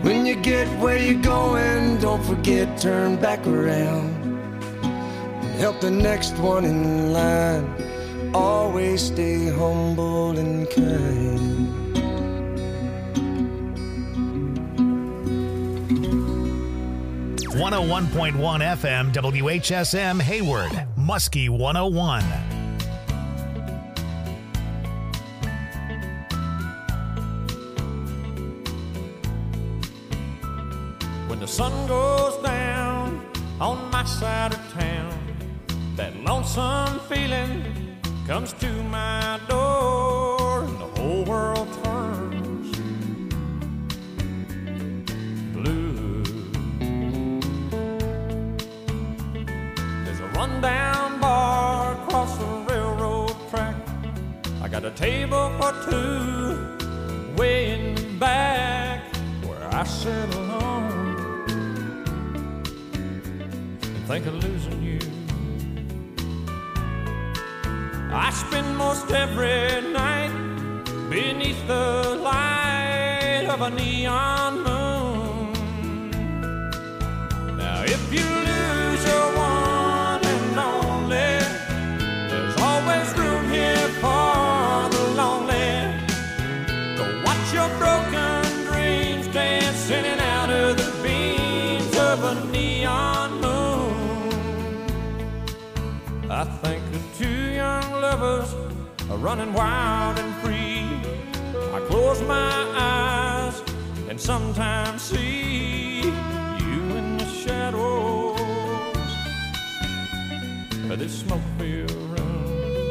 When you get where you're going, don't forget, turn back around. Help the next one in line. Always stay humble and kind. .1 FM WHSM Hayward, Muskie 101. When the sun goes down on my side of town, that lonesome feeling comes to my door, and the whole world turns blue. There's a rundown bar across the railroad track. I got a table for two way in the back where I sit alone and think of losing you. I spend most every night beneath the light of a neon moon. Now if you lose your one and only, there's always room here for the lonely. Go watch your broken dreams dancing in and out of the beams of a neon moon. I think of two young lovers are running wild and free. I close my eyes and sometimes see you in the shadows of this smoke-filled room.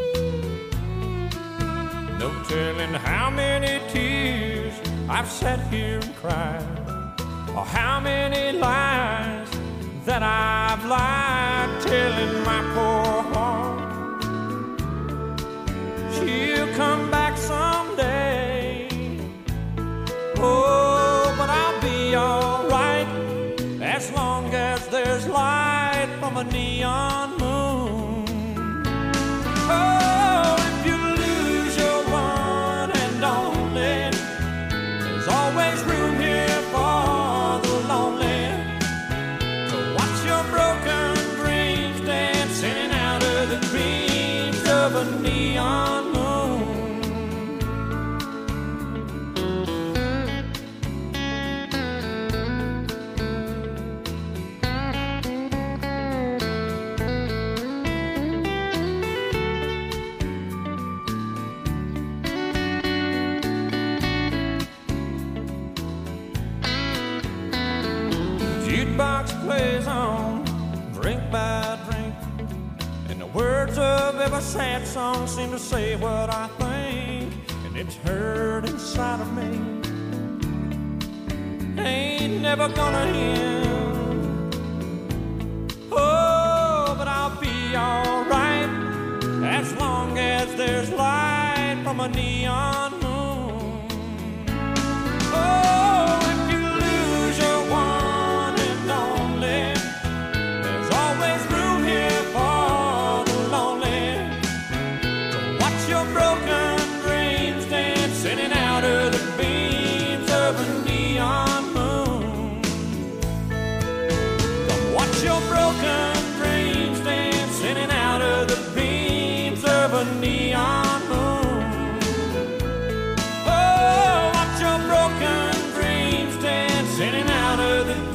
No telling how many tears I've sat here and cried, or how many lies that I've lied, telling my poor heart she'll come back someday. Oh, but I'll be alright as long as there's light from a neon moon. Oh, if you lose your one and only, there's always room here for the lonely. So watch your broken dreams dancing in and out of the dreams of a neon moon. Jukebox plays on, drink by drink, and the words of every sad song seem to say what I think, and it's hurt inside of me. Ain't never gonna end. Oh, but I'll be alright as long as there's light from a neon moon. Oh, if you lose your one and only, there's always room here for the lonely. So watch your broken dreams dancing in and out of the beams of a neon moon. Come watch your broken dreams dancing in and out of the beams of a neon moon. Oh, watch your broken dreams dancing in and out of the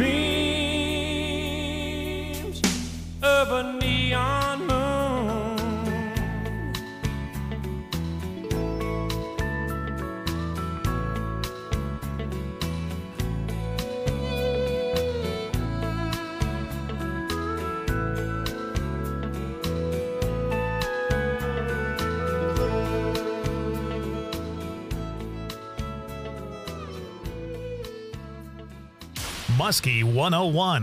beams of a neon moon. Muskie 101.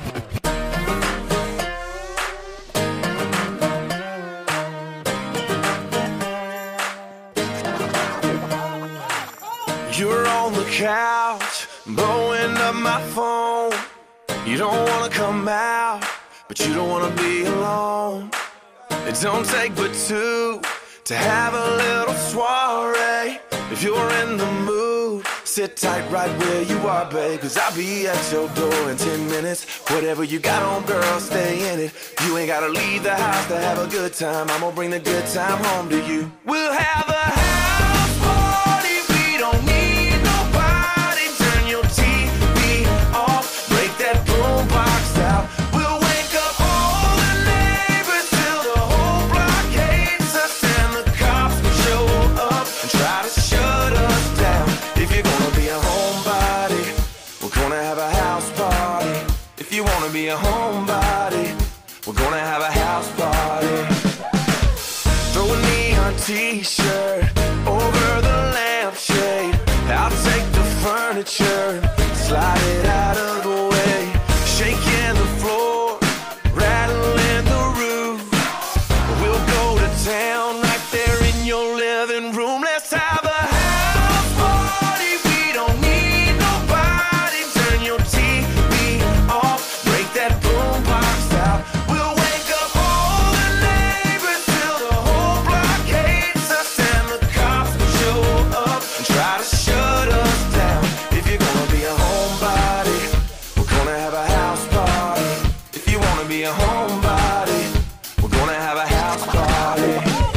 You're on the couch, blowing up my phone. You don't wanna come out, but you don't wanna be alone. It don't take but two to have a little soiree. If you're in the mood, sit tight right where you are, babe, 'cause I'll be at your door in 10 minutes. Whatever you got on, girl, stay in it. You ain't gotta leave the house to have a good time. I'm gonna bring the good time home to you. We'll have a house party. We don't need nobody. Turn your TV off. Break that boombox out. We'll wake up all the neighbors till the whole block hates us. And the cops will show up and try to shut us down. If you're gonna be a homebody, we're gonna have a house party. If you wanna be a homebody, we're gonna have a house party. Throw a neon t-shirt over the lampshade. I'll take the furniture, slide it out of the way. Shaking the floor, rattling the roof. We'll go to town right there in your living room. Let's have a house party. We don't need nobody. Turn your TV off, break that boombox out. We'll wake up all the neighbors till the whole block hates us. And the cops will show up and try to shut us down. If you're gonna be a homebody, we're gonna have a house party. If you wanna be a homebody, we're gonna have a house party.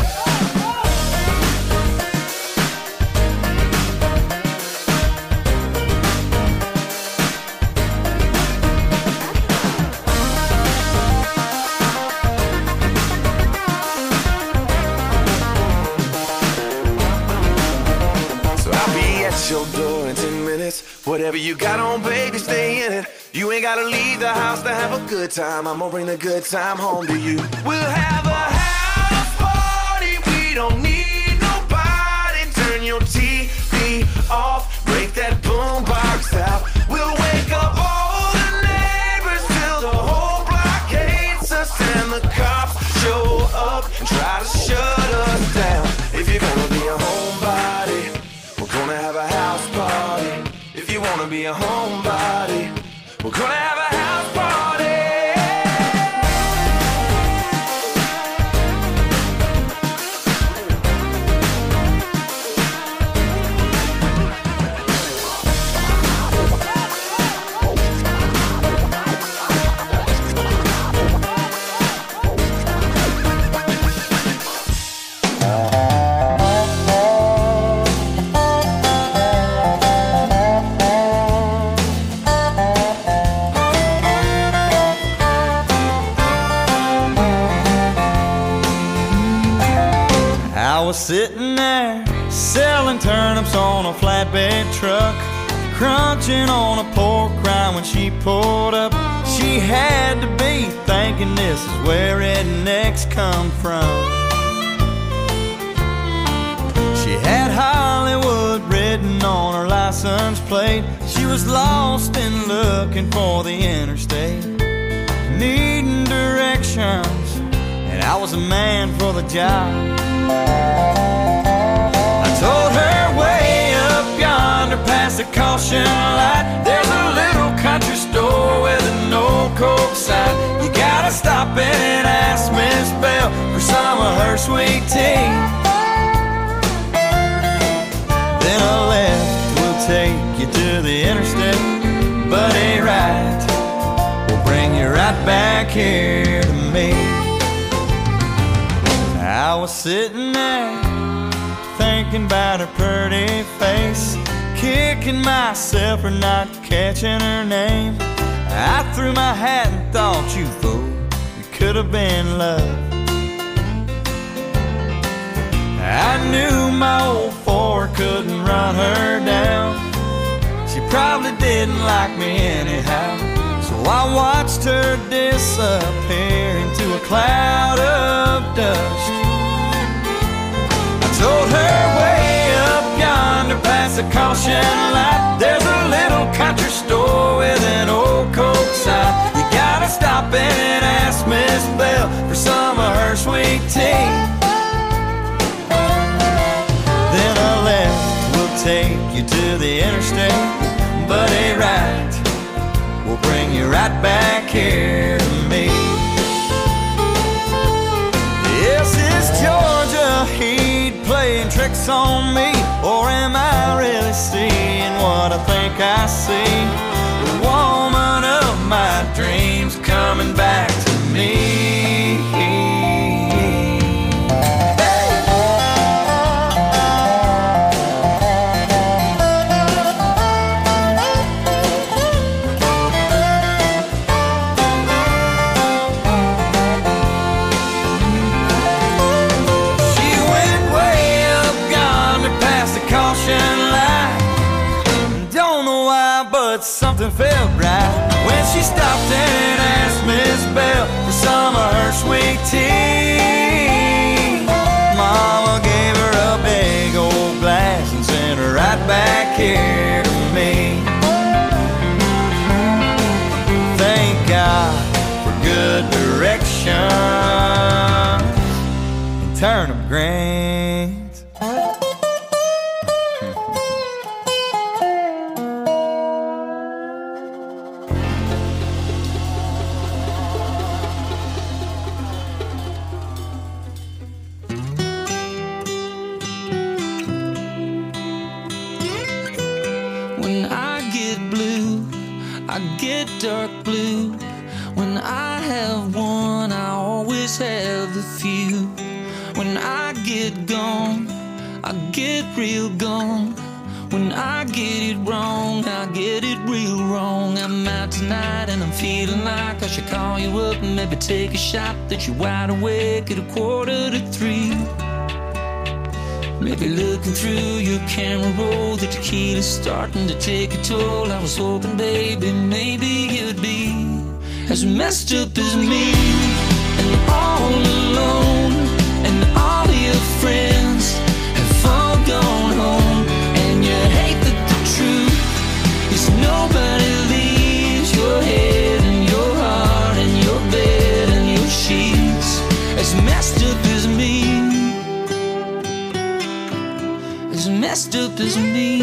So I'll be at your door in 10 minutes. Whatever you got on, baby, stay in it. You ain't gotta leave the house to have a good time. I'm gonna bring the good time home to you. We'll have a house party. We don't need nobody. Turn your TV off, break that boombox out. We'll wake up all the neighbors till the whole block hates us. And the cops show up and try to shut us down. If you're gonna be a homebody, we're gonna have a house party. If you wanna be a homebody, we're gonna have a house party. I was sitting there selling turnips on a flatbed truck, crunching on a pork rind when she pulled up. She had to be thinking this is where rednecks come from. She had Hollywood written on her license plate. She was lost and looking for the interstate, needing directions, and I was a man for the job. I told her way up yonder past the caution light, there's a little country store with an old Coke sign. You gotta stop in and ask Miss Bell for some of her sweet tea. Then a left will take you to the interstate, but a right will bring you right back here to me. I was sitting there thinking about her pretty face, kicking myself for not catching her name. I threw my hat and thought, you fool, it could have been love. I knew my old Ford couldn't run her down. She probably didn't like me anyhow, so I watched her disappear into a cloud of dust. Told her way up yonder past the caution light, there's a little country store with an old Coke sign. You gotta stop in and ask Miss Bell for some of her sweet tea. Then a left will take you to the interstate, but a right will bring you right back here to me. Yes, it's Georgia heat playing tricks on me, or am I really seeing what I think I see? The woman of my dreams coming back to me. Something felt right when she stopped and asked Miss Bell for some of her sweet tea. Mama gave her a big old glass and sent her right back here to me. Thank God for good direction and turnip greens. Dark blue. When I have one, I always have a few. When I get gone, I get real gone. When I get it wrong, I get it real wrong. I'm out tonight and I'm feeling like I should call you up and maybe take a shot that you're wide awake at 2:45. Maybe looking through your camera roll, the tequila's starting to take a toll. I was hoping, baby, maybe you'd be as messed up as me, and all alone, and all your friends have all gone home. And you hate that the truth is nobody leaves your head and your heart and your bed and your sheets as messed up as me. As messed up as me.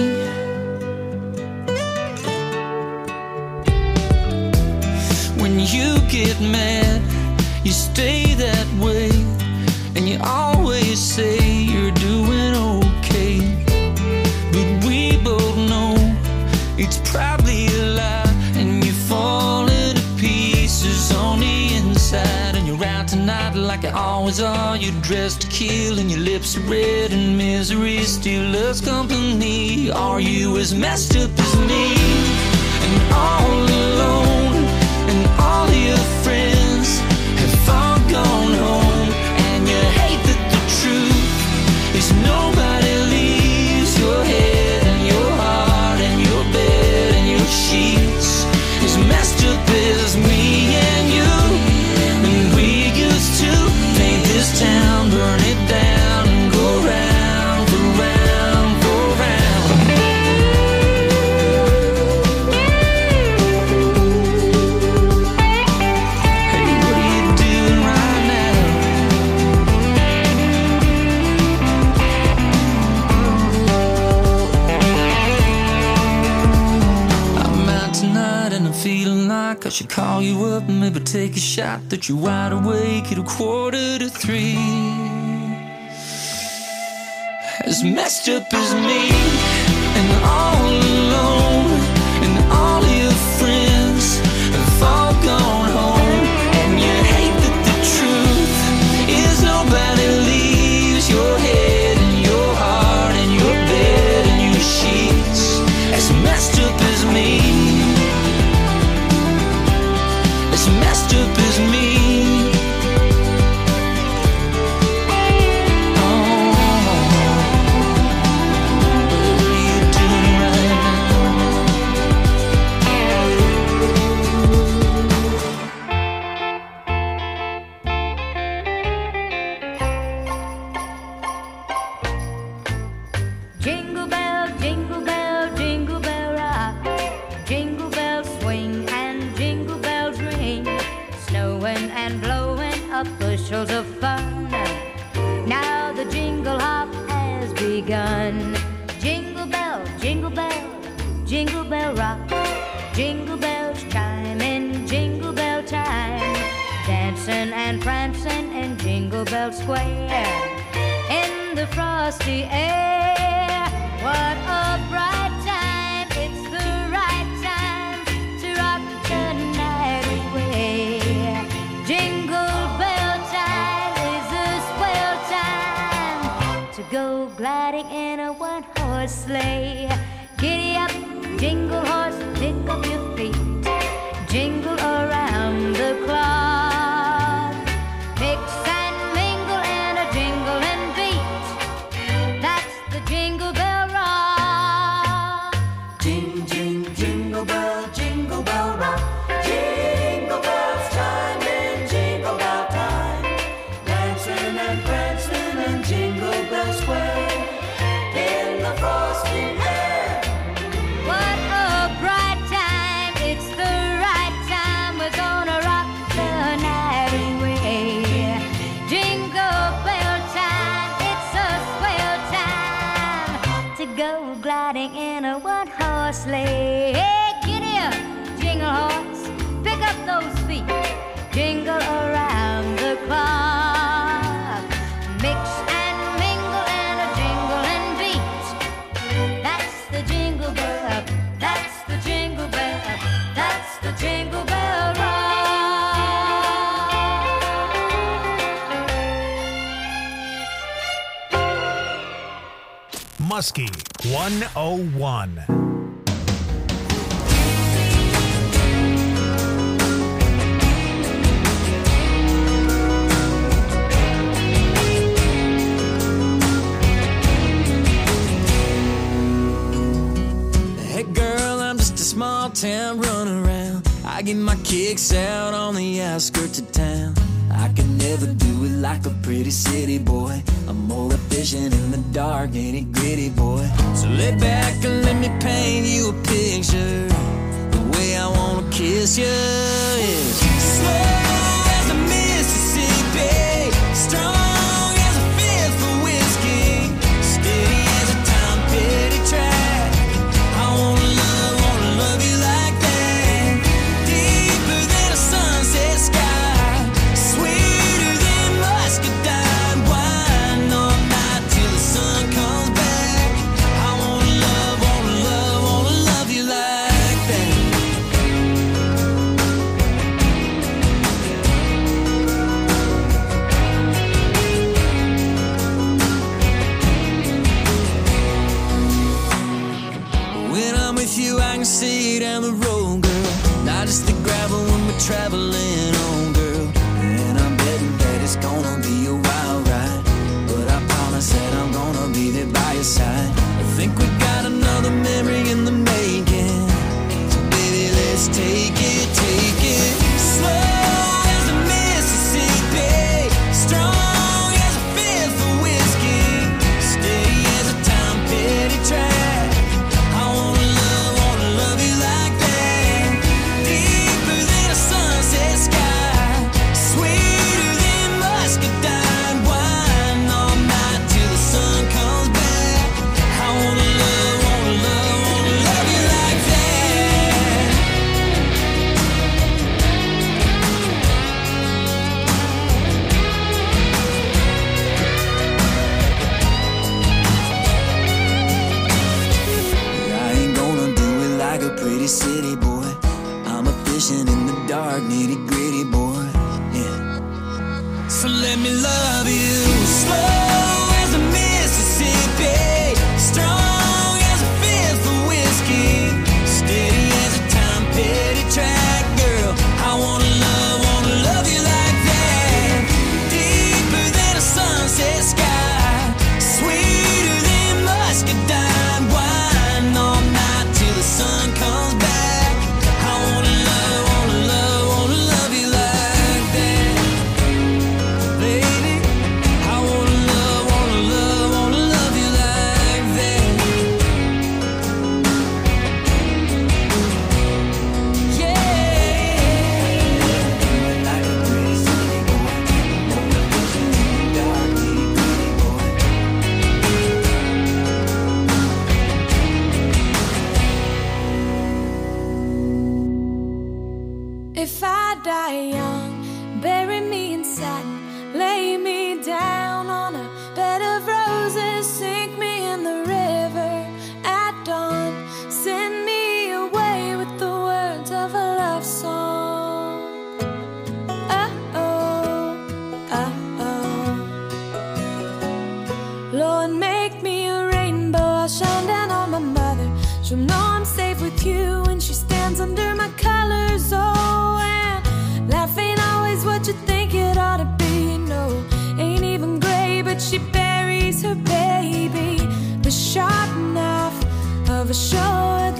When you get mad, you stay that way, and you always say you're doing okay. But we both know it's probably a lie, and you fall into pieces on the inside. And you're out tonight like you always are. You're dressed to kill and your lips are red, and misery still loves company. Are you as messed up as me? And all alone, and all your friends have all gone home. And you hate that the truth is nobody leaves your head and your heart and your bed and your sheets as messed up as me and you. And we used to paint this town, burn it down, and go round for round for round. Hey, what are you doing right now? I'm out tonight and I'm feeling like I should call you up and maybe take a shot that you're wide awake at 2:45. As messed up as me, and all alone, and all your friends have all gone home. And you hate that the truth is nobody leaves your head and your heart and your bed and your sheets as messed up as me. As messed up as me. Jingle bell, jingle bell rock. Jingle bells swing and jingle bells ring. Snowing and blowing up bushels of fun. Now the jingle hop has begun. Jingle bell, jingle bell, jingle bell rock. Jingle bells chime in jingle bell time. Dancing and prancing in Jingle Bell Square. In the frosty air, What a bright time, it's the right time to rock the night away. Jingle bell time is a swell time to go gliding in a one-horse sleigh. Giddy up, jingle horse, pick up your feet, jingle around the clock. Mix and mingle in a jingling beat, that's the Jingle Bell Rock. Jing, jing, jingle bell rock. Jingle bells chiming, jingle bell time. Dancing and prancing in Jingle Bell Square, in the frosty air. What a bright time, it's the right time, we're gonna rock the night away. Jingle bell time, it's a swell time to go gliding in a one-horse sleigh. Hey, giddy up, jingle horse, pick up those feet, jingle around the clock. Mix and mingle in a jingling beat, that's the Jingle Bell, that's the Jingle Bell, that's the Jingle Bell Rock. Muskie 101. Hey girl, I'm just a small town running around. I get my kicks out on the outskirts of town. I can never do it like a pretty city boy. I'm more efficient in the dark, nitty gritty boy. So lay back and let me paint you a picture. The way I wanna kiss you is slow as the Mississippi, strong as a fifth of whiskey, steady as a Tom Petty track. I wanna love you like that, deeper than a sunset sky, sweeter than muscadine wine, all night till the sun comes back. I wanna love you like that. When I'm with you, I can see down the road, girl. Not just the gravel when we're traveling on, girl. And I'm betting that it's gonna be a wild ride, but I promise that I'm gonna be there by your side. I think we got another memory in the making, so baby, let's take it slow as the Mississippi, strong as a fifth of whiskey, steady as a Tom Petty track. I wanna love you like that, deeper than a sunset sky, sweeter than muscadine wine, all night till the sun comes back. I wanna love you like that. I ain't gonna do it like a pretty city boy. I'm a fishing in the dark, nitty gritty boy. Yeah. So let me love you slow as the Mississippi, strong as a fifth of whiskey, steady as a Tom Petty track, girl. I wanna love you like that, deeper than a sunset sky, sweeter than muscadine wine, all night till the sun comes back. I wanna love you like that, baby. I wanna love you like that. Yeah. Like a pretty city boy, more efficient in the dark, nitty gritty boy. If I die young, bury me in satin, lay me down on a bed of roses, sink me in the river, short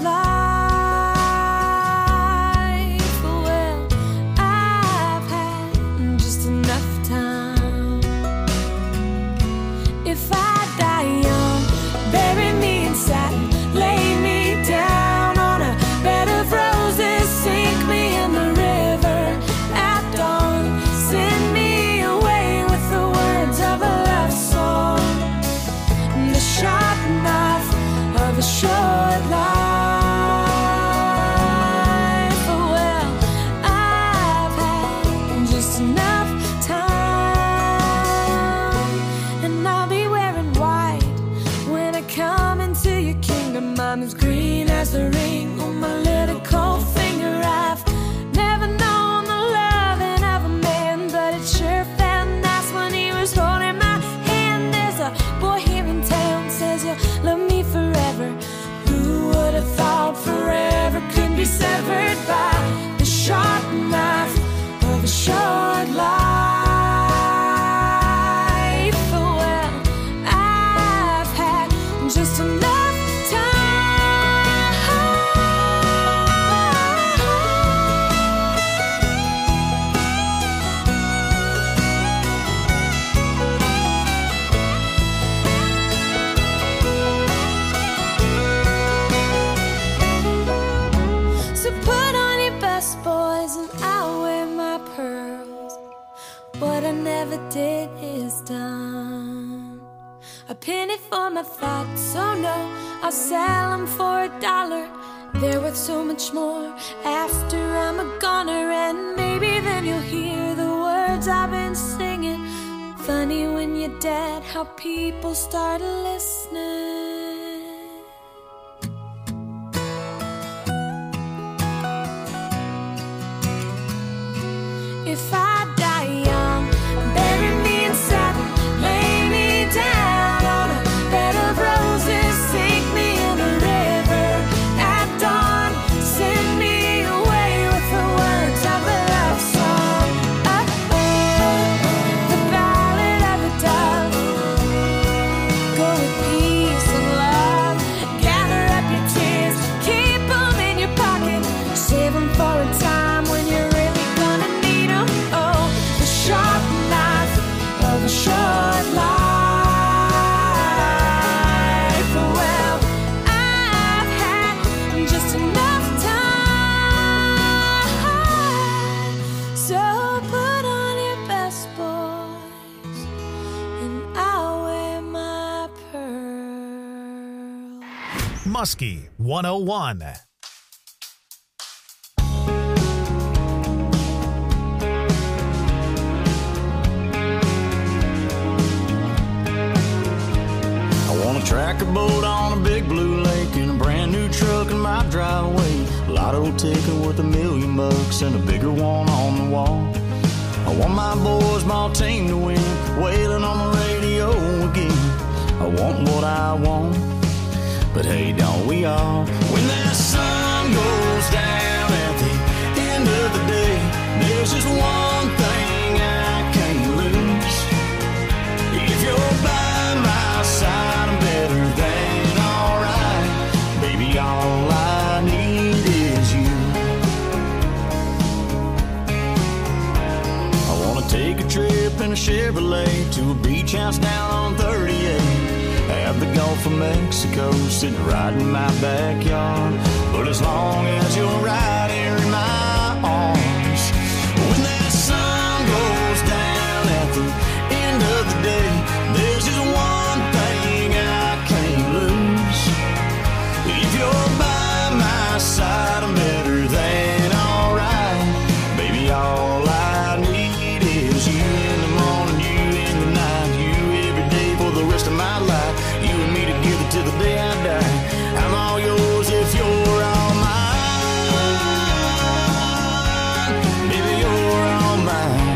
life. Well, I've had just enough time. If I die young, bury me in satin, lay me down on a bed of roses, sink me in the river at dawn, send me away with the words of a love song, the sharp knife of a short life. Well, I've had just enough time, and I'll be wearing white when I come into your kingdom. I'm as green as the ring on my little cold finger. I've never known the loving of a man, but it sure felt nice when he was holding my hand. There's a boy here in town says you'll love me forever. Who would have thought forever could be severed by the sharp knife of a short life? Well, I've had just enough So put on your best boys and I'll wear my pearls. What I never did is done. A penny for my thoughts, oh no, I'll sell them for $1. They're worth so much more after I'm a goner, and maybe then you'll hear the words I've been singing. Funny when you're dead how people start listening. If I die young, bury me in satin, lay me down on a bed of roses, sink me in the river at dawn, send me away with the words of a love song. The ballad of a dove. Go with peace and love. Gather up your tears, keep them in your pocket, save them for a time when you're really gonna need them. Oh, the sharp knife of a short life. Well, I've had just enough time. So put on your best boys and I'll wear my pearl. Muskie 101. I want a tracker boat on a big blue lake and a brand new truck in my driveway. Lotto ticket worth $1 million and a bigger one on the wall. I want my boys, my team to win, wailing on the radio again. I want what I want, but hey, don't we all? When that sun goes down at the end of the day, there's just one thing I can't lose. If you're by my side, I'm better than alright. Baby, all I need is you. I wanna take a trip in a Chevrolet to a beach house down on 38. Have the Gulf of Mexico sitting right in my backyard. But as long as you're right here in my arms, when that sun goes down at the end of the day, there's just one thing I can't lose. If you're by my side, I'm better than alright. Baby, all I need is you in the morning, you in the night, you every day for the rest of my life. You and me together till the day I die. I'm all yours if you're all mine. Baby, you're all mine.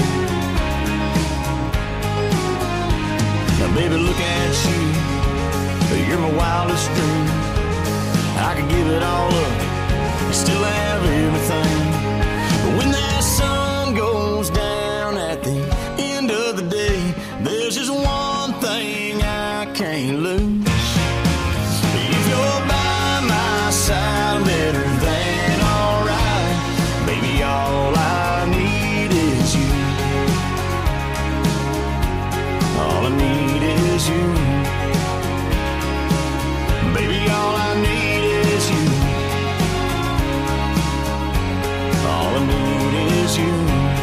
Now, baby, look at you. You're my wildest dream. I could give it all up and still have everything. But when that sun goes down at the end of the day, there's just one thing I can't lose. If you're by mood is you.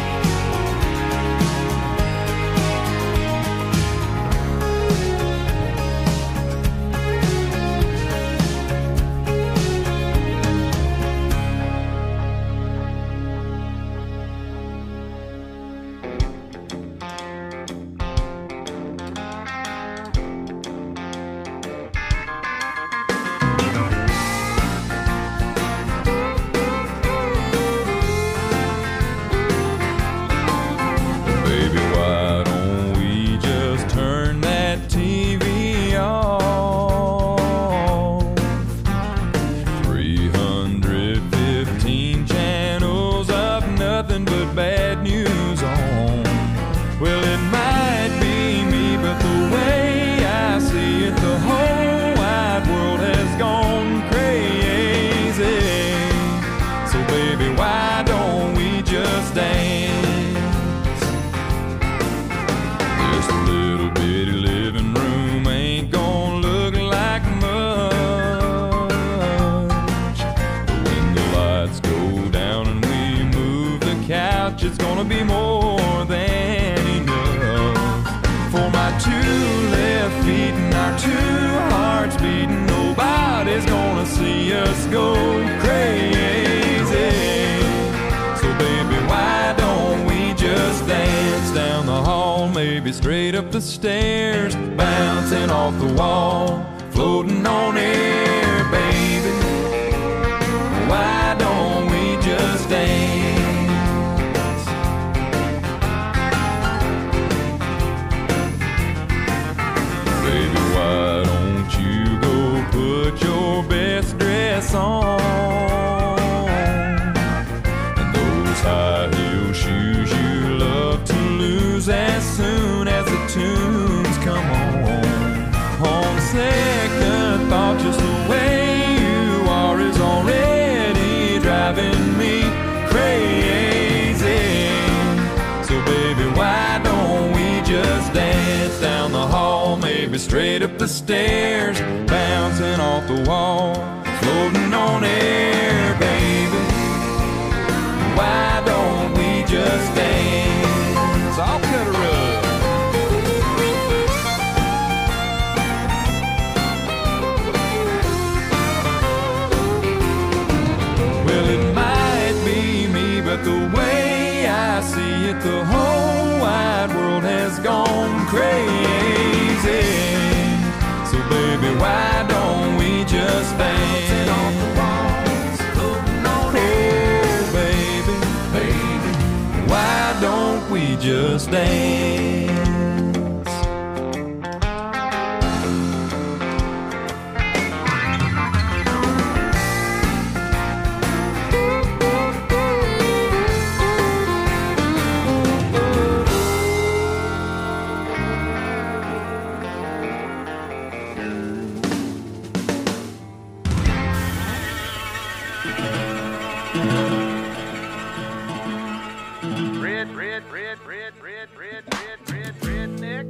It's gonna be more than enough for my two left feet and our two hearts beating. Nobody's gonna see us go crazy. So baby, why don't we just dance down the hall, maybe straight up the stairs, bouncing off the wall, floating on air, baby. Why don't we just dance? Put your best dress on and those high heel shoes you love to lose as soon as the tunes come on. On second thought, just the way you are is already driving me crazy. So baby, why don't we just dance down the hall, maybe straight up the stairs, bouncing off the wall, floating on air, baby. Why don't we just dance? I'll cut a rug. Well, it might be me, but the way I see it, the whole wide world has gone crazy. So baby, why don't we just dance? Oh baby, baby, why don't we just dance? Redneck.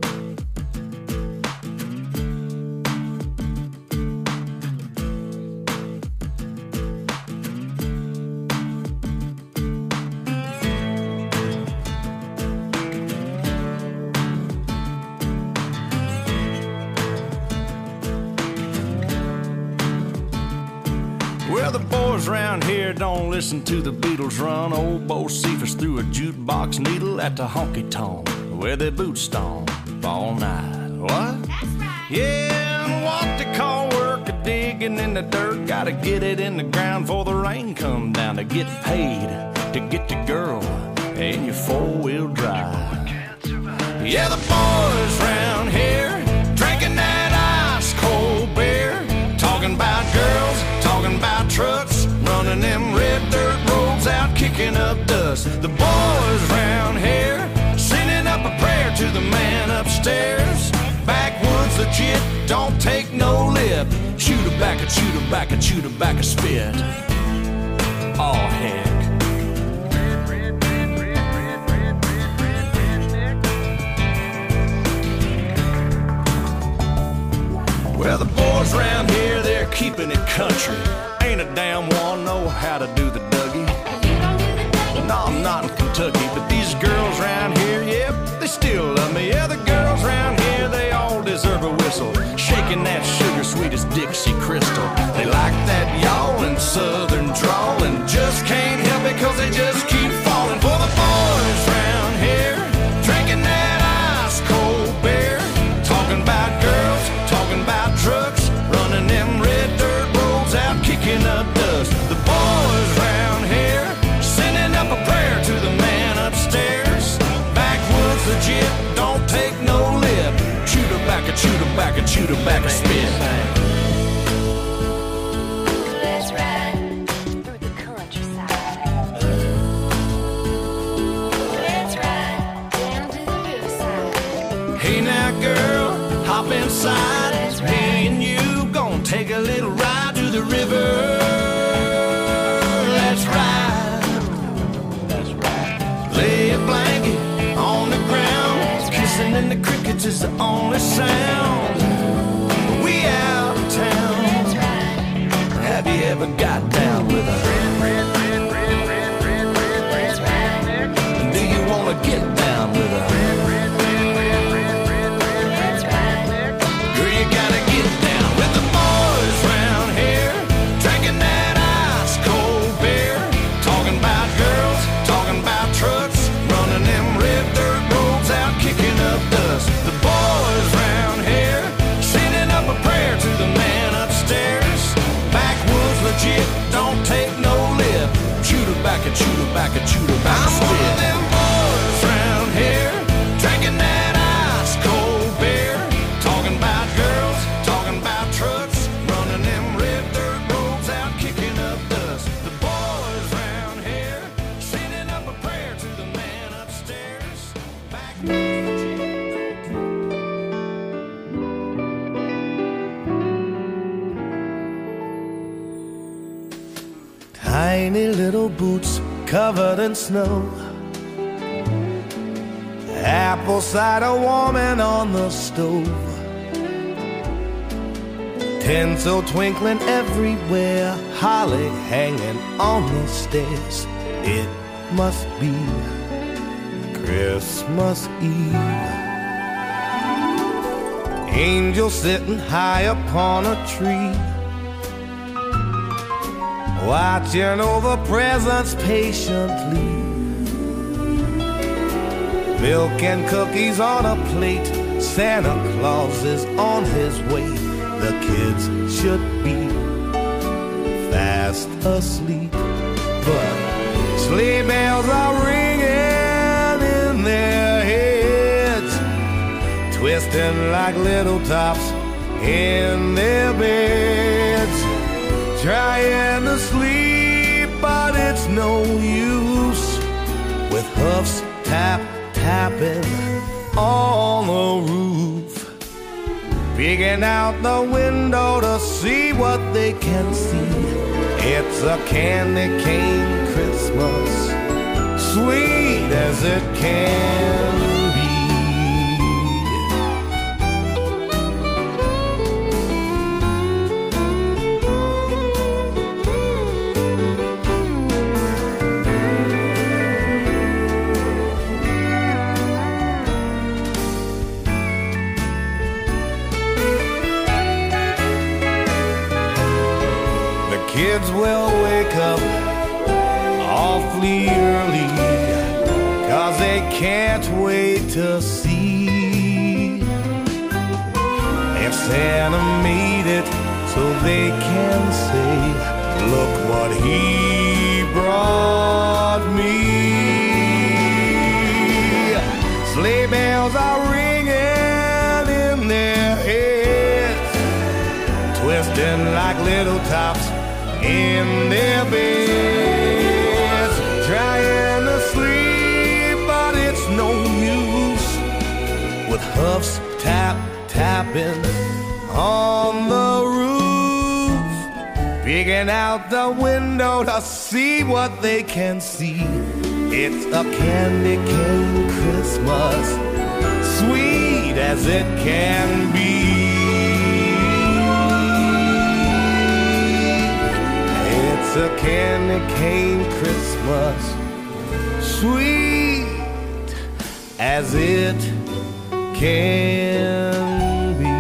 Well, the boys around here don't listen to the Beatles run. Old Bo Cephas threw a jukebox needle at the honky-tonk where they boot stomp all night. What? That's right. Yeah, and what they call work a digging in the dirt. Gotta get it in the ground before the rain come down to get paid, to get the girl in your four-wheel drive. Yeah, the boys around here drinking that ice-cold beer, talking about girls, talking about trucks, running them red dirt roads out, kicking up dust. The boys around here sending up a prayer to the man upstairs. Backwoods legit, don't take no lip. Chew tobacco, chew tobacco, chew tobacco, spit. Oh heck. Well, the boys around here, they're keeping it country. Ain't a damn one know how to do the Dougie. No, I'm not in Kentucky, but these girls around here, yeah, they still love me. Yeah, the girls around here, they all deserve a whistle. Shaking that sugar sweet as Dixie Crystal. They like that yawling southern drawl and just can't help it 'cause they just keep falling for the boys around here, drinking that ice cold beer, talking about girls, talking about trucks, running them red dirt roads out, kicking up dust. The boys around here sending up a prayer to the man upstairs. Backwoods legit, don't take no lip. Chew tobacco, chew tobacco, chew tobacco, spit. Let's ride through the countryside. Let's ride down to the riverside. Hey now girl, hop inside. Me and you gon' take a little ride to the river. Let's ride. Lay a blanket on the ground. Kissing in the crickets is the only sound. We out of town. Have you ever got down with a do you wanna get down with a girl, you gotta get down with the boys round here, drinking that ice cold beer, talking about girls, talking about trucks, running them red dirt roads out, kicking up dust. The boys round here sending up a prayer to the man upstairs. Backwoods legit, don't take no lip. Chew tobacco, chew tobacco, chew tobacco, spit. I'm one of them boys round here, drinking that ice cold beer, talking about girls, talking about trucks, running them red dirt roads out, kicking up dust. The boys round here sending up a prayer to the man upstairs. Tiny little boots covered in snow, apple cider warming on the stove, tinsel twinkling everywhere, holly hanging on the stairs. It must be Christmas Eve. Angel sitting high upon a tree, watching over presents patiently. Milk and cookies on a plate, Santa Claus is on his way. The kids should be fast asleep, but sleigh bells are ringing in their heads, twisting like little tops in their beds, trying to sleep, but it's no use, with hoofs tapping on the roof, peeking out the window to see what they can see. It's a candy cane Christmas, sweet as it can be. Kids will wake up awfully early, 'cause they can't wait to see if Santa made it, so they can say, look what he brought me. Sleigh bells are ringing in their heads, twisting like little tops in their beds, trying to sleep, but it's no use, with hoofs tapping on the roof, peeking out the window to see what they can see. It's a candy cane Christmas, sweet as it can be. It's a candy cane Christmas, sweet as it can be.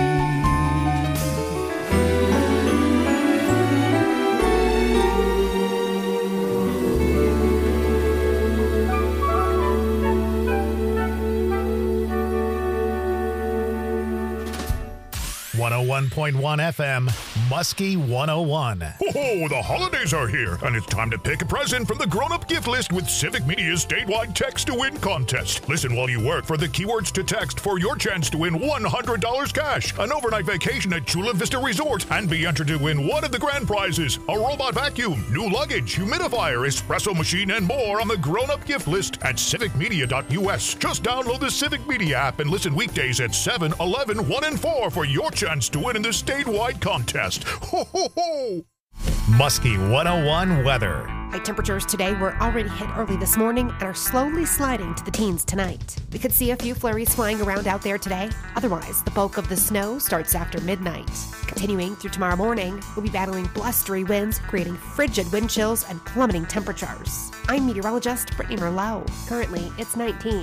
101.1 FM, Muskie 101. Oh, the holidays are here, and it's time to pick a present from the grown-up gift list with Civic Media's statewide Text to Win contest. Listen while you work for the keywords to text for your chance to win $100 cash, an overnight vacation at Chula Vista Resort, and be entered to win one of the grand prizes, a robot vacuum, new luggage, humidifier, espresso machine, and more on the grown-up gift list at civicmedia.us. Just download the Civic Media app and listen weekdays at 7, 11, 1, and 4 for your chance to win in the statewide contest. Ho, ho, ho! Muskie 101 weather. High temperatures today were already hit early this morning and are slowly sliding to the teens tonight. We could see a few flurries flying around out there today. Otherwise, the bulk of the snow starts after midnight. Continuing through tomorrow morning, we'll be battling blustery winds, creating frigid wind chills and plummeting temperatures. I'm meteorologist Brittany Merlot. Currently, it's 19.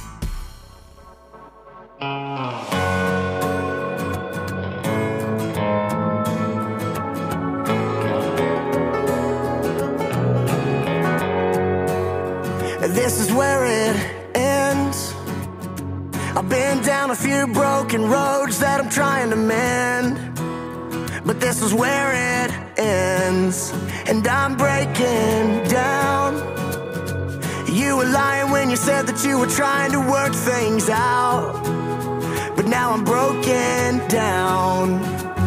This is where it ends. I've been down a few broken roads that I'm trying to mend, but this is where it ends, and I'm breaking down. You were lying when you said that you were trying to work things out, but now I'm broken down.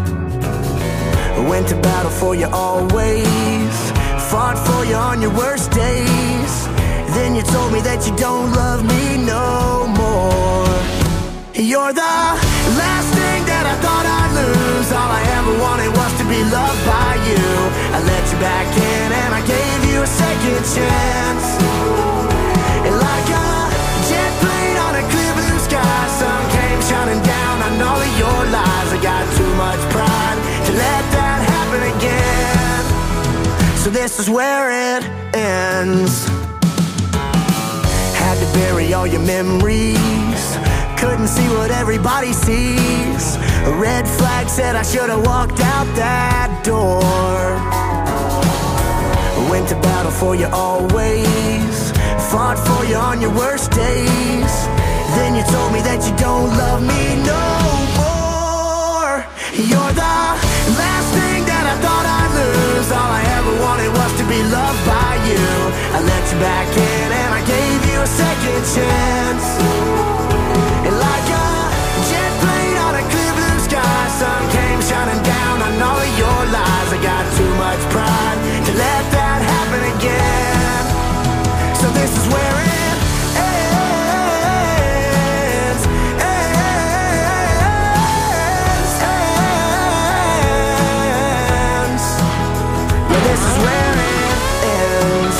I went to battle for you always, fought for you on your worst days. Then you told me that you don't love me no more. You're the last thing that I thought I'd lose. All I ever wanted was to be loved by you. I let you back in and I gave you a second chance. And like a jet plane on a clear blue sky, sun came shining down on all of your lies. I got too much pride to let that happen again. So this is where it ends. Had to bury all your memories, couldn't see what everybody sees. A red flag said I should have walked out that door. Went to battle for you always, fought for you on your worst days. Then you told me that you don't love me no more. You're the last thing that I thought I'd lose. All I ever wanted was to be loved by you. I let you back in and I gave you a second chance. And like a jet plane on a clear blue sky, sun came shining down on all of your lies. I got too much pride to let that happen again. So this is where it ends, ends. Yeah, this is where it ends.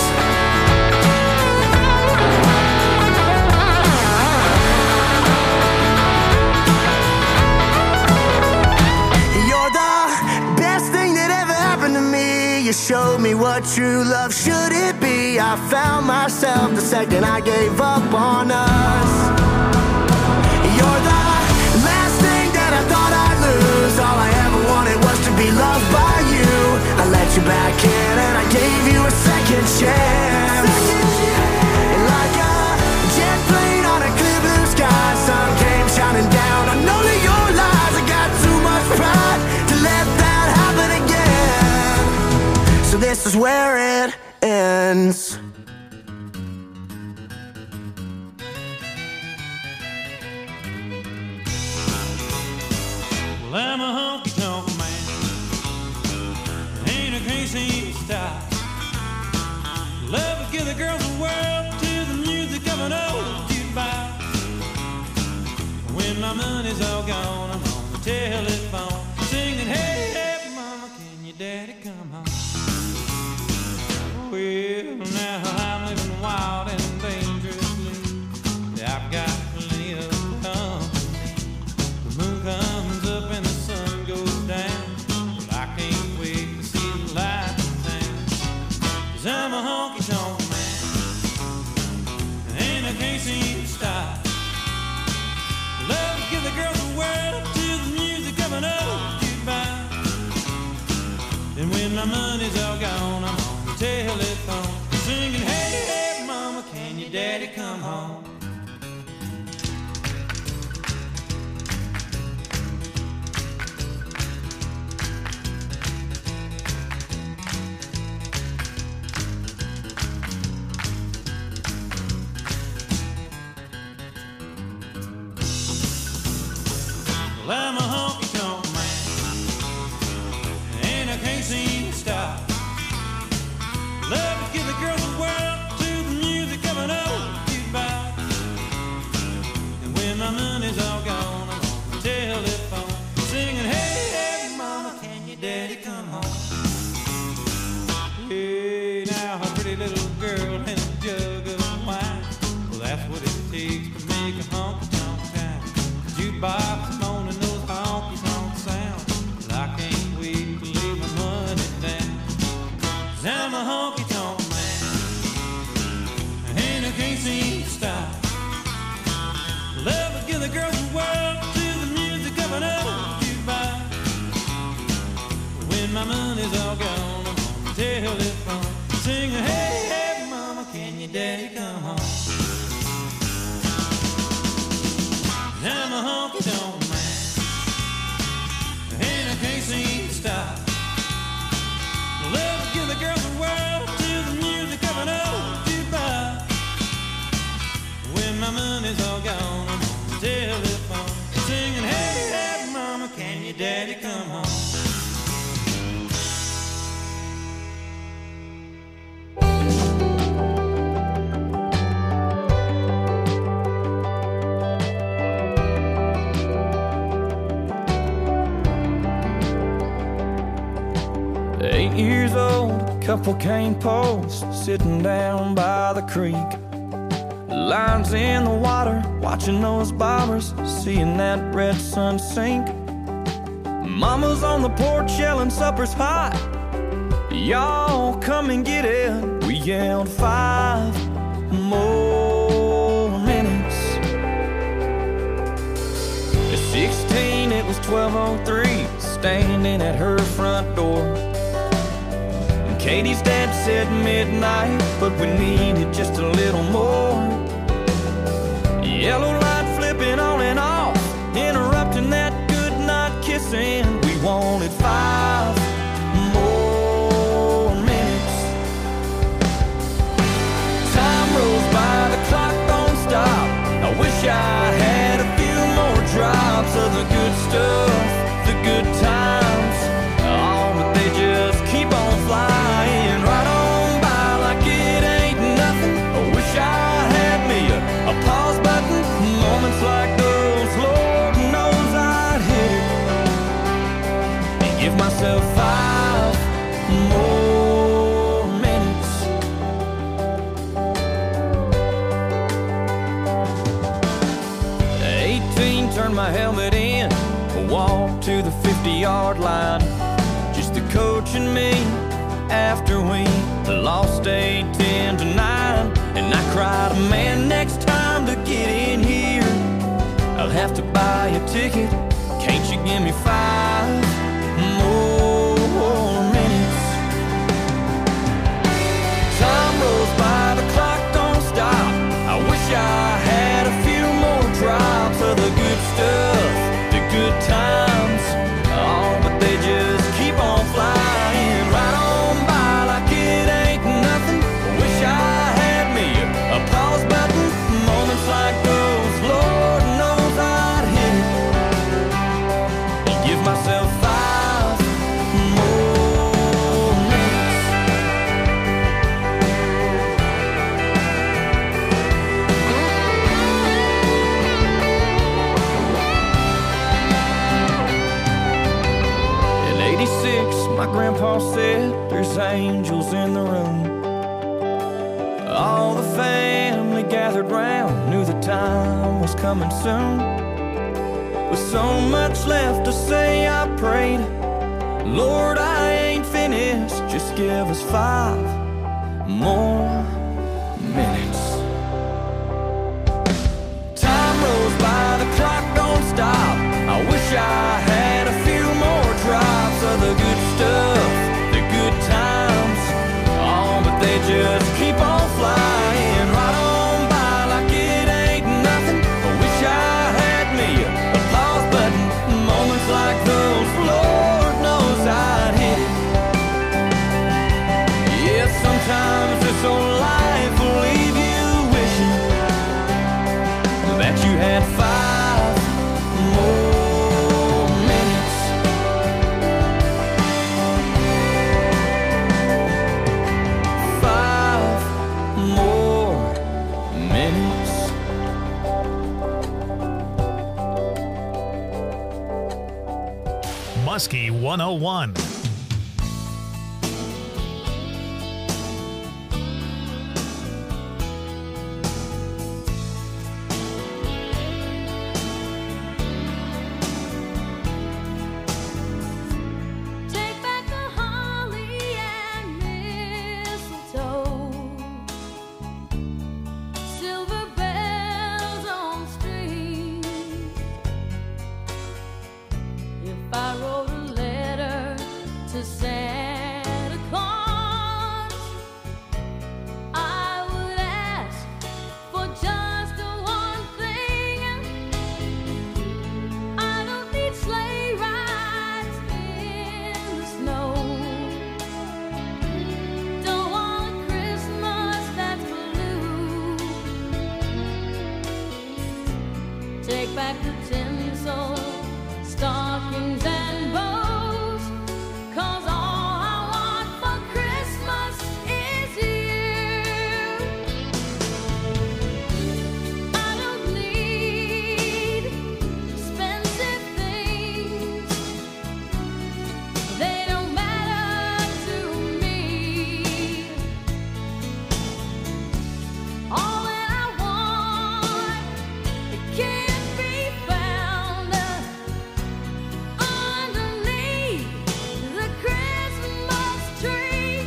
You showed me what true love should it be. I found myself the second I gave up on us. You're the last thing that I thought I'd lose. All I ever wanted was to be loved by you. I let you back in and I gave you a second chance. And like a jet plane on a clear blue sky, sun came shining down on all of your lies. I got too much pride to let that happen again. So this is where it ends. Well, I'm a honky-tonk man, ain't a crazy style. Love to give the girls the world to the music of an old jukebox. When my money's all gone, I'm on the telephone singing, hey, hey, mama, can your daddy come home? Well, now I'm living wild and dangerously. I've got plenty of company. The moon comes up and the sun goes down, but I can't wait to see the light in town. 'Cause I'm a honky-tonk man, give the girls the world to the music of an old jukebox. And when my money's all gone, I'm on the telephone singing, hey, hey, mama, can your daddy come home? Well, I'm a honky-tonk man, and I can't seem to stop. Love to give the girls the world to the music of an old jukebox. And when my money's all gone, I'm on the telephone singing, hey, hey, mama, can your daddy come home? Hey, now a pretty little girl and a jug of wine. Well, that's what it takes to make a honky-tonk town. Jukebox moaning those honky-tonk sounds. But I can't wait to lay my money down. 'Cause I'm a honky-tonk man, and I can't seem to stop. Love to give the girls the world to the music of an old jukebox. When my money's all gone, I'm on the telephone singing, hey, hey, mama, can your daddy come home? I'm a honky-tonk man, and I can't seem to stop. Love to give the girls the world to the music of an old jukebox. When my money's all gone, I'm on the telephone singing, hey, hey, mama, can your daddy come home? Years old, couple cane posts sitting down by the creek. Lines in the water, watching those bobbers, seeing that red sun sink. Mama's on the porch yelling supper's hot. Y'all come and get it. We yelled 5 more minutes. At 16, it was 12:03, standing at her front door. Katie's dad said midnight, but we needed just a little more. Yellow light flipping on and off, interrupting that good night kissing. We wanted 5 more minutes. Time rolls by, the clock don't stop. I wish I had a few more drops of the good stuff, the good times. Oh, but they just keep on flying right on by like it ain't nothing. I wish I had me a pause button. Moments like those, Lord knows I'd hit it and give myself 5 more minutes. 18, turned my helmet in, walked to the 50-yard line. Just the coach and me after we lost 8-10-9. And I cried, man, next time to get in here, I'll have to buy a ticket. Can't you give me 5 more minutes? Time rolls by, the clock don't stop. I wish I had a few more drops of the good stuff, the good times. Oh, but they just keep on flying right on by like it ain't nothing. Wish I had me a pause button. Moments like those, Lord knows I'd hit it and give myself 5 more minutes. In '86, my grandpa said there's angels in the room. All the family gathered round, knew the time was coming soon. With so much left to say, I prayed, Lord, I ain't finished, just give us 5 more minutes. Time rolls by, the clock don't stop. on flying right on by like it ain't nothing. I wish I had me a pause button. Moments like those, Lord knows I'd hit it. Yeah, sometimes this old life will leave you wishing that you had 5 more minutes. 5 more minutes. Muskie 101. Take back the holly and mistletoe, silver bells on string. If I wrote a letter to Santa Claus, I would ask for just one thing. I don't need sleigh rides in the snow. Don't want a Christmas that's blue. Take back the tinsel, stockings and bows, 'cause all I want for Christmas is you. I don't need expensive things, they don't matter to me. All that I want, it can't be found underneath the Christmas tree.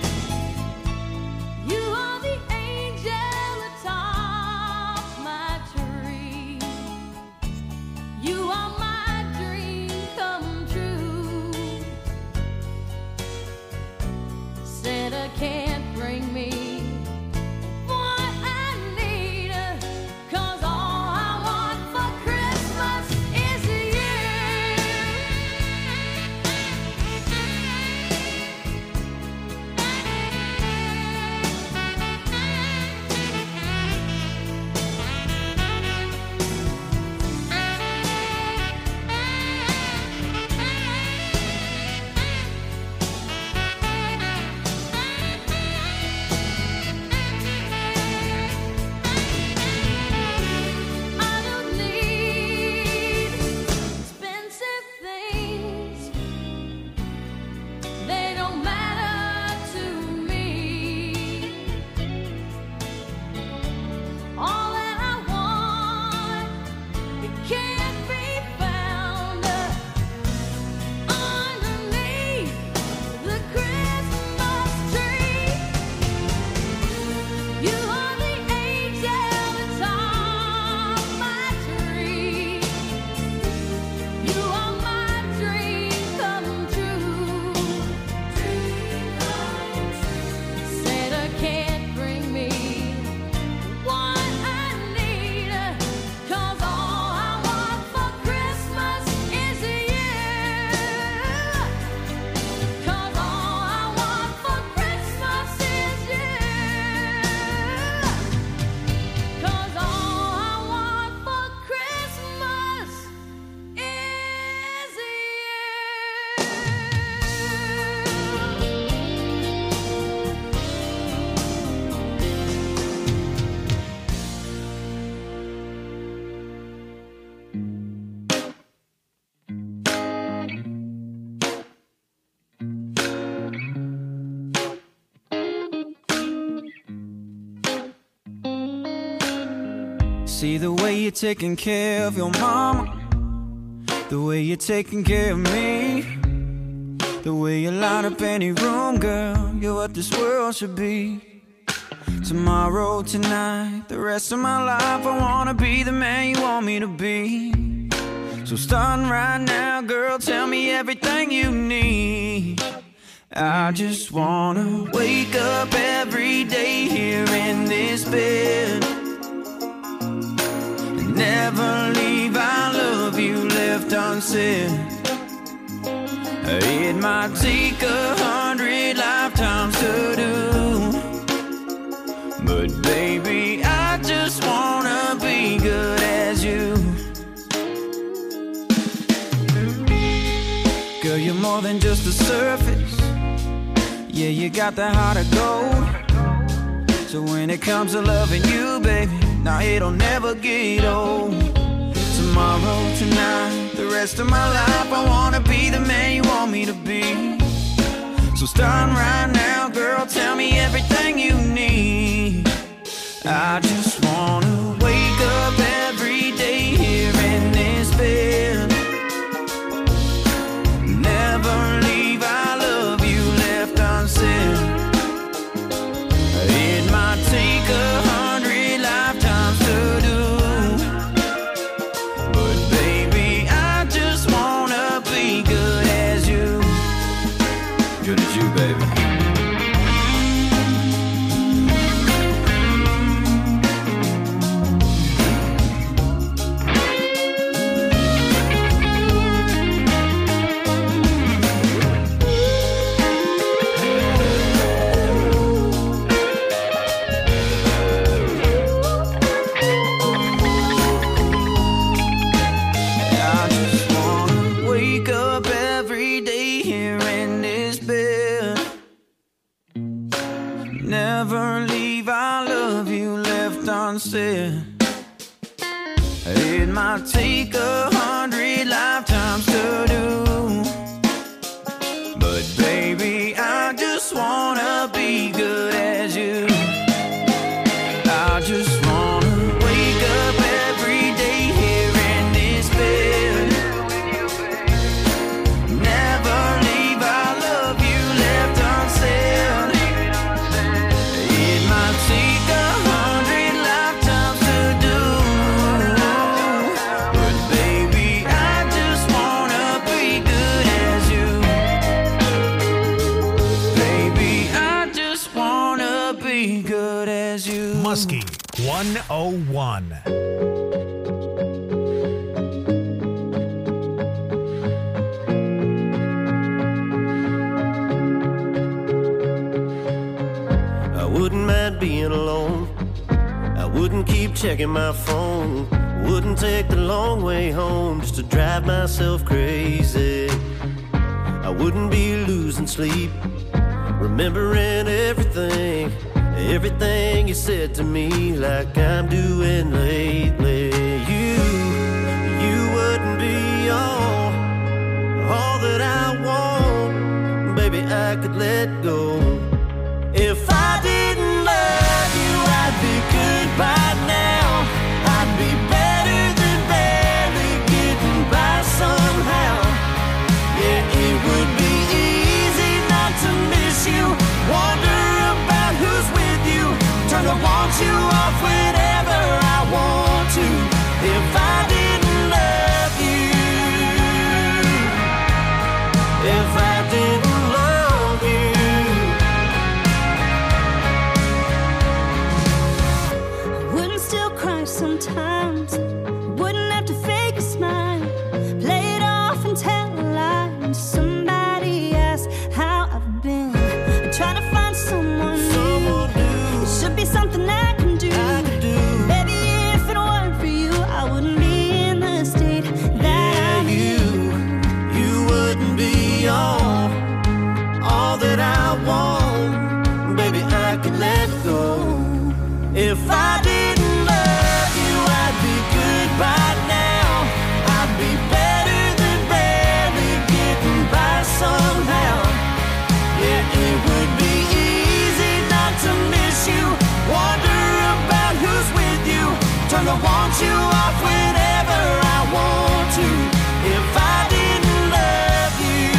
You are the angel atop my tree. You are my dream come true. Santa can't bring me what I need, 'cause all I want for Christmas is you. I don't need expensive things, they don't matter to me. All that I want, it can't be found underneath the Christmas tree. You are the angel atop my tree. You are my dream come true. Santa can't bring me what I need, 'cause all I want for Christmas is you. 'Cause all I want for Christmas is you. 'Cause all I want for Christmas is you. See the way you're taking care of your mama, the way you're taking care of me, the way you light up any room, girl. You're what this world should be. Tomorrow, tonight, the rest of my life, I wanna be the man you want me to be. So starting right now, girl, tell me everything you need. I just wanna wake up every day here in this bed and never leave I love you left unsaid. It might take 100 lifetimes to do, but baby, I just wanna be good as you. Girl, you're more than just the surface. Yeah, you got the heart of gold. So when it comes to loving you, baby, now it'll never get old. Tomorrow, tonight, the rest of my life, I wanna be the man you want me to be. So starting right now, girl, tell me everything you need. I just wanna wake up every day here in this bed, never leave I love you left unsaid. It might take 100 lifetimes to do, but baby, I just wanna be good as you. Good as you, baby. Never leave I love you left unsaid. It might take 100 lifetimes to do, but baby, I just wanna be good as you. I just wanna wake up every day here in this bed, never leave I love you left unsaid. It might take 100 lifetimes to do, but baby, I just wanna be good as you. Baby, I just wanna be good as you. Muskie 101. I wouldn't mind being alone. I wouldn't keep checking my phone. Wouldn't take the long way home just to drive myself crazy. I wouldn't be losing sleep, remembering everything, everything you said to me, like I'm doing lately. You wouldn't be all that I want. Baby, I could let go. If I didn't love you, I'd be good by now. I'd be better than barely getting by somehow. Yeah, it would be easy not to miss you, wonder about who's with you, turn the want you off whenever I want to. If I didn't love you, if I didn't love you. Wouldn't still cry sometimes, wouldn't have to fake a smile, play it off and tell a lie when somebody asks how I've been. I'm trying to find someone new. It should be something I can do. Baby, if it weren't for you, I wouldn't be in the state that I'm in. You wouldn't be all that I want. Baby, I could let go. If I didn't love you, I'd be good by now. I'd be better than barely getting by somehow. Yeah, it would be easy not to miss you, wonder about who's with you, turn the want you off whenever I want to. If I didn't love you,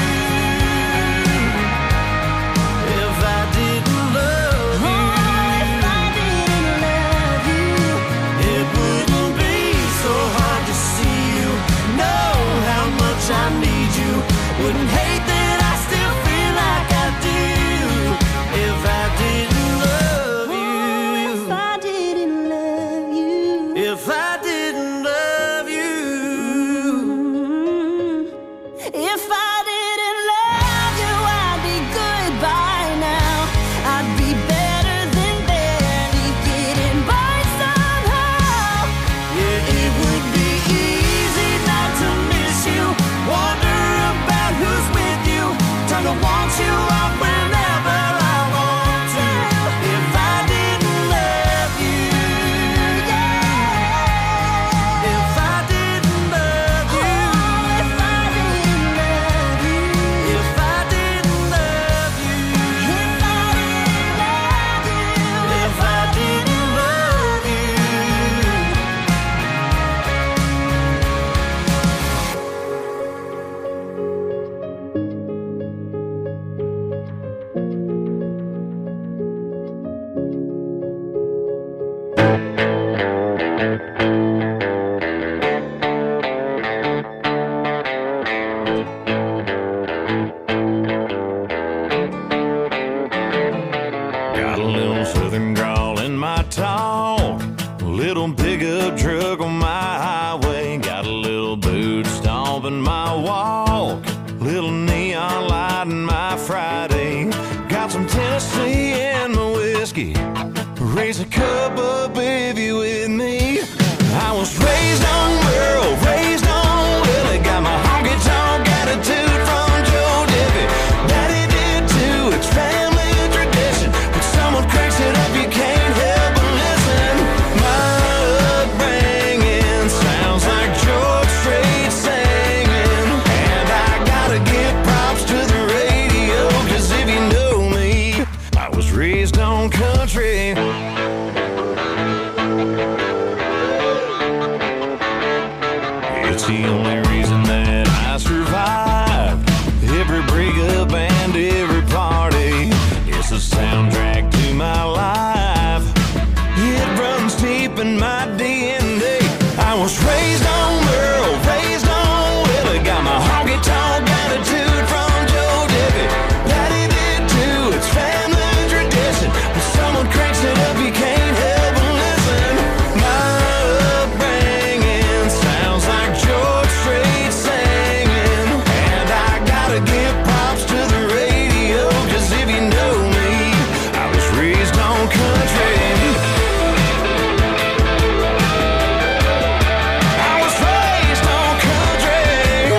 if I didn't love you, If I didn't love you, it wouldn't be so hard to see you, know how much I need you. Wouldn't hate that I still feel like I do. southern drawl in my talk. Little pickup truck on my highway. Got a little boot stomp in my walk. Little neon light in my Friday. Got some Tennessee in my whiskey. Raise a cup up if you with me. I was raised on Merle, raised on Willie. Got my honky-tonk attitude from Joe Diffie. Daddy did too, it's family tradition. When someone cranks it up, you can't help but listen. My upbringing sounds like George Strait singing. And I gotta give props to the radio, 'cause if you know me, I was raised on country. It's the only reason that I survived every breakup and every party. It's a soundtrack to my life. It runs deep in my DNA. I was raised on Merle, raised on Willie. Got my honky-tonk attitude from Joe Diffie. Daddy did too, it's family tradition. When someone cranks it up, you can't help but listen. My upbringing sounds like George Strait singing. And I gotta give props to the radio, 'cause if you know me, I was raised on country. I was raised on country.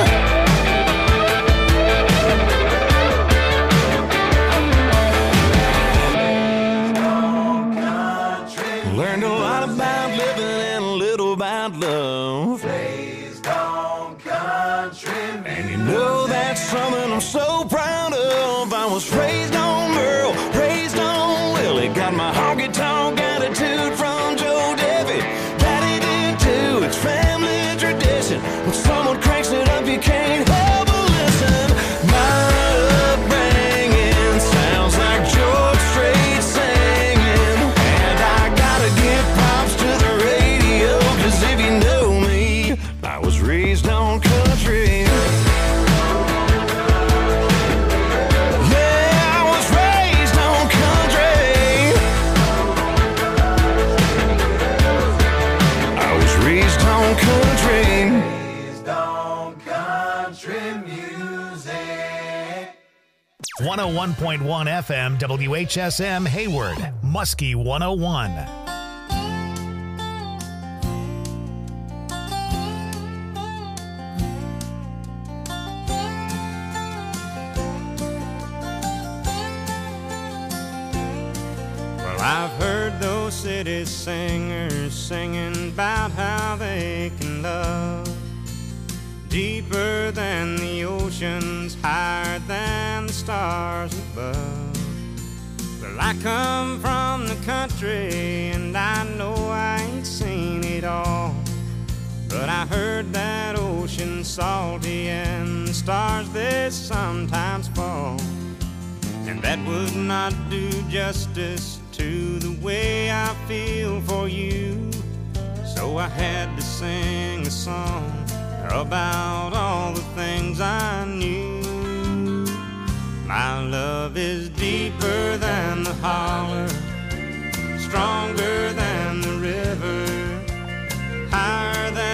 Learned a lot about living and a little about love. Raised on country. And you know that's something I'm so proud of. I was raised on Merle, raised on Willie. Got my honky-tonk attitude from Joe Diffie. Daddy did too, it's family tradition. When someone cranks it up, you can't help but listen. My upbringing sounds like George Strait singing. And I gotta give props to the radio, 'cause if you know me, I was raised on country. Yeah, I was raised on country. I was raised on country. Raised on country music. 101.1 FM WHSM Hayward, Muskie 101. Well, I've heard those city singers singing about how they can love deeper than the oceans, higher than the stars above. Well, I come from the country and I know I ain't seen it all, but I heard that ocean salty and the stars they sometimes fall. And that would not do justice to the way I feel for you. So I had to sing a song about all the things I knew. My love is deeper than the holler, stronger